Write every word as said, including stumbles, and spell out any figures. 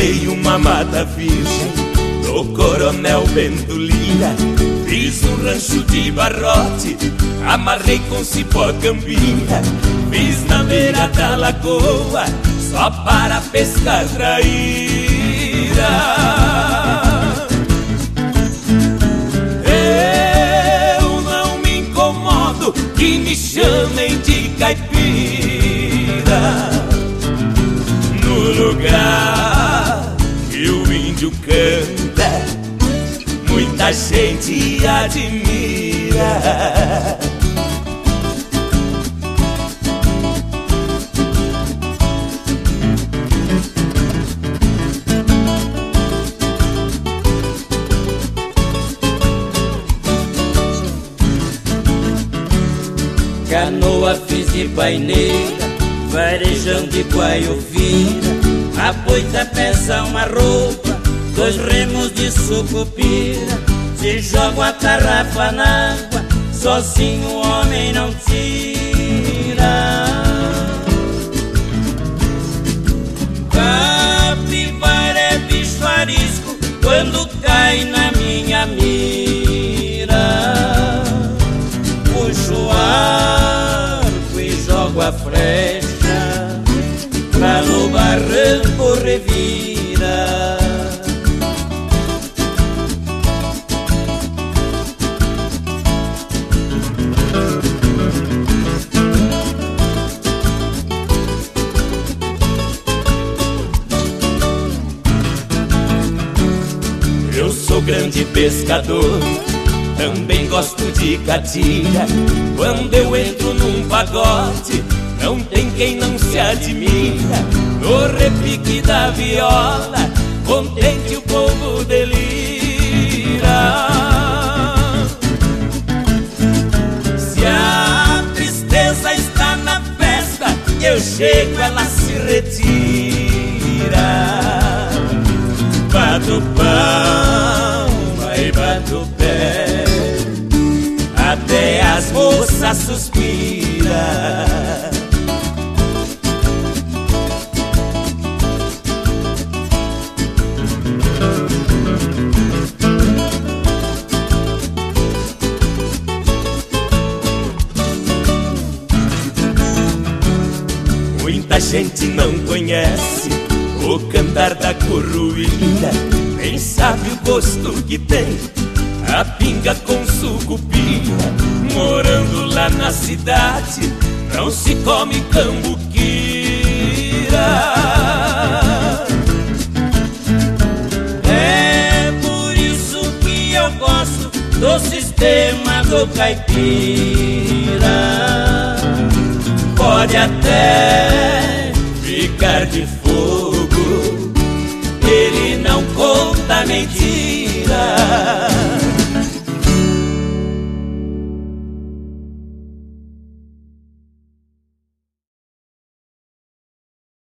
Comprei uma mata virgem do Coronel Bento Lira, fiz um rancho de barrote, amarrei com cipó cambira, fiz na beira da lagoa só para pescar traíra. Eu não me incomodo que me chamem de caipira, no lugar que o índio canta, muita gente admira. Canoa fiz de paineira, varejão de guaiovira, a boita pesa uma roupa, dois remos de sucupira. Se joga a tarrafa na água, sozinho o homem não tira. Capivara é bicho arisco quando cai na minha mira. Puxo o arco e jogo a flecha, pra no barranco revira. Eu sou grande pescador, também gosto de catira. Quando eu entro num pagode, não tem quem não se admira. No repique da viola, contente o povo delira. Se a tristeza está na festa, eu chego, ela se retira. Bato palma e bato pé, até as moças suspiram. Muita gente não conhece o cantar da curruína, nem sabe o gosto que tem a pinga com sucupira. Morando lá na cidade, não se come cambuquira. É por isso que eu gosto do sistema do caipira. Pode até ficar de fogo, ele não conta mentira.